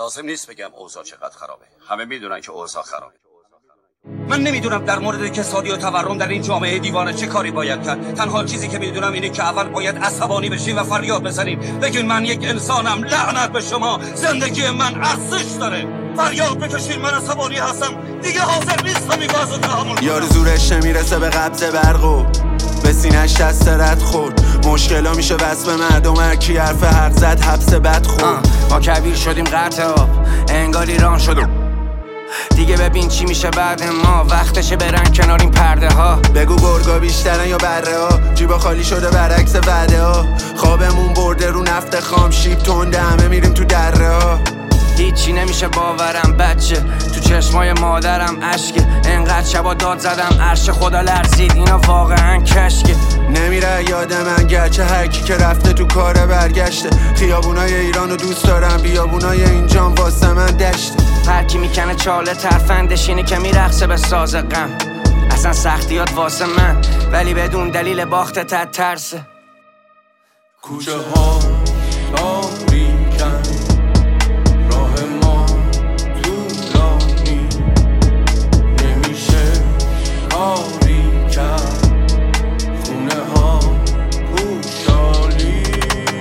لازم نیست بگم اوضاع چقدر خرابه. همه میدونن که اوضاع خرابه. من نمیدونم در مورد کسادی و تورم در این جامعه دیوانه چه کاری باید کرد. تنها چیزی که میدونم اینه که اول باید عصبانی بشیم و فریاد بزنیم بگین من یک انسانم، لعنت به شما، زندگی من ارزش داره. فریاد بکشین من عصبانی هستم، دیگه حاضر نیستم این وضع تحمل. یارو زورش نمیرسه به قبض برقو به سینه‌اش دست رد خورد. مشکلا میشه وصف مردم، هرکی حرف حق زد حبس بد خورد. ما کبیر شدیم قطع آب، انگار ایران شدیم دیگه. ببین چی میشه بعد ما، وقتشه برن کنار این پرده ها. بگو گرگا بیشترن یا بره ها، جیبا خالی شده برعکس وعده ها. خوابمون برده رو نفت خام، شیب تنده همه میریم تو دره ها. هیچی نمیشه باورم بچه، تو چشمای مادرم اشکه. انقدر شبا داد زدم عرش خدا لرزید، اینا واقعا کشکه. نمیره یاد من گرچه هرکی که رفته تو کاره برگشته. خیابونای ایرانو دوست دارم، بیابونای اینجام واسه من دشته. هرکی میکنه چاله ترفندش اینه که میرقصه به ساز غم. اصلا سختیات واسه من ولی بدون دلیل باختت ترسه. کوچه ها تاریکن، راه ما طولانی، نمیشه کاری کرد، خونه ها پوشالی.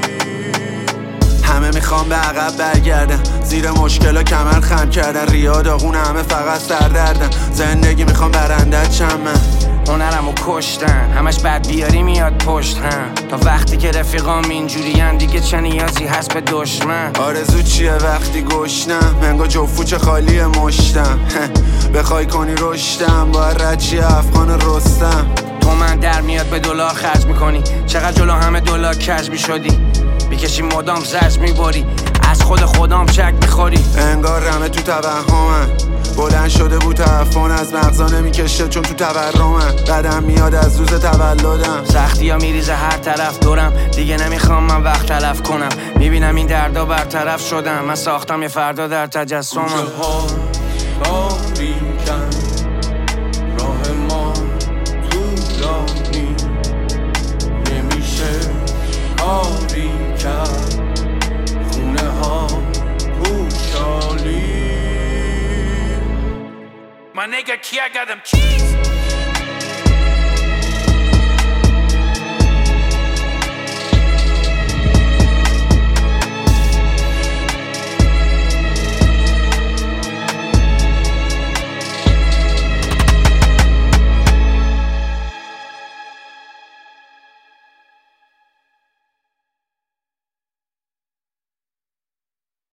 همه میخوام به عقب برگردن، زیر مشکلا کمر خم کردن. ریا داغون همه فقط سردردن، زندگی میخوام برندت چم. من هنرمو کشتن، همش بد بیاری میاد پشت هم. تا وقتی که رفیقام اینجورین دیگه چه نیازی هست به دشمن. آرزو چیه وقتی گشنم، منگا جفوچه خالی مشتم. بخوای کنی رشتم باید رچی افغان رستم. تو من در میاد به دلار خرج میکنی، چقدر جلو همه دلار کج میشدی. بیکشی مدام زج میباری، از خودم شک میخوری. انگار همه تو توهمن، بلند شده بود تعفن از مغزا نمیکشه چون تو تورمن. قدم میاد از روز تولدم، سختی ها میریزه هر طرف دورم. دیگه نمیخوام من وقت تلف کنم، میبینم این دردا برطرف شدم. من ساختم یه فردا در تجسمم. کوچه ها تاریکن، راه ما طولانی، نمیشه کاری کرد، خونه ها پوشالی. My nigga Kia got them keys.